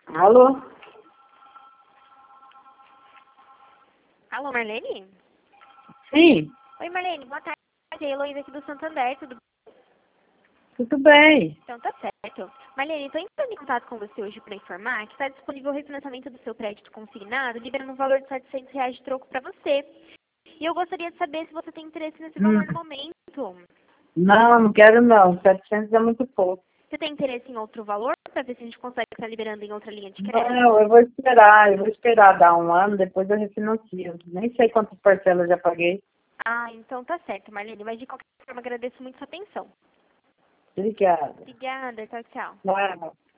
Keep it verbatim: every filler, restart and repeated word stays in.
Alô? Alô, Marlene? Sim, Oi, Marlene, boa tarde. É a Heloísa aqui do Santander, tudo bem? tudo bem. Então tá certo. Marlene, estou entrando em contato com você hoje para informar que está disponível o refinanciamento do seu crédito consignado, liberando um valor de setecentos reais de troco para você. E eu gostaria de saber se você tem interesse nesse Hum, valor no momento. não, não quero não. setecentos é muito pouco. Você tem interesse em outro valor para ver se a gente consegue estar liberando em outra linha de crédito? Não, eu vou esperar. Eu vou esperar dar um ano, depois eu refinancio. Nem sei quantas parcelas eu já paguei. Ah, então tá certo, Marlene. Mas de qualquer forma, agradeço muito sua atenção. Obrigada. Obrigada, tchau, tchau. Vai.